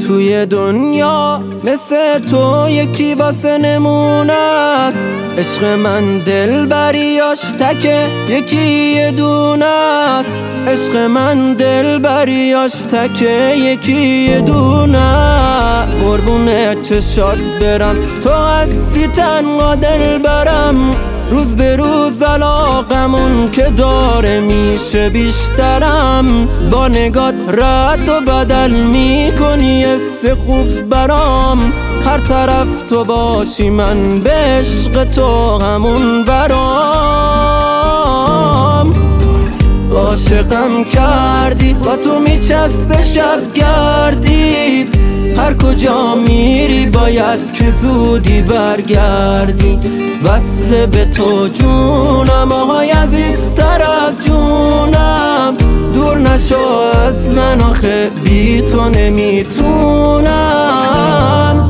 توی دنیا مثل تو یکی واسه نمونه است. عشق من دلبریاش تکه یکی یه دونه است. عشق من دلبریاش تکه یکی یه دونه است. قربون چشات برم تو هستی تنها دلبرم. روز به روز علاقمون که داره میشه بیشترم. با نگات رد و بدل میکنی حس خوب برام. هر طرف تو باشی من به عشق تو همون برام. عاشقم کردی با تو میچسبه شب گردی. هر کجا میری باید که زودی برگردی. وصل به تو جونم آهای عزیزتر از جونم. دور نشو از من آخه بی تو نمیتونم.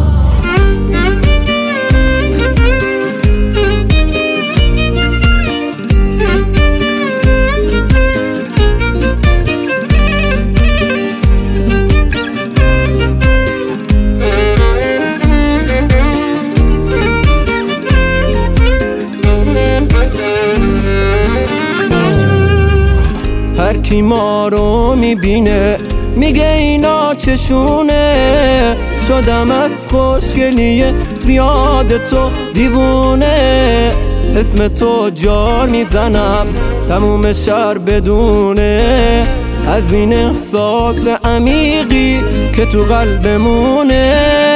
هر کی ما رو میبینه میگه اینا چشونه. شدم از خوشگلی زیاد تو دیوونه. اسم تو جار میزنم تموم شهر بدونه. از این احساس عمیقی که تو قلبمونه.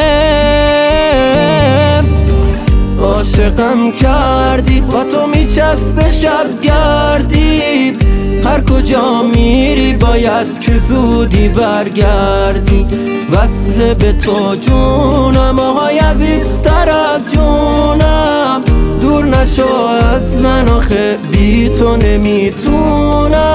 عاشقم کردی با تو میچسبه شب گردی. هر کجا میری باید که زودی برگردی. وصل به تو جونم آهای عزیزتر از جونم. دور نشو از من آخه بی تو نمیتونم.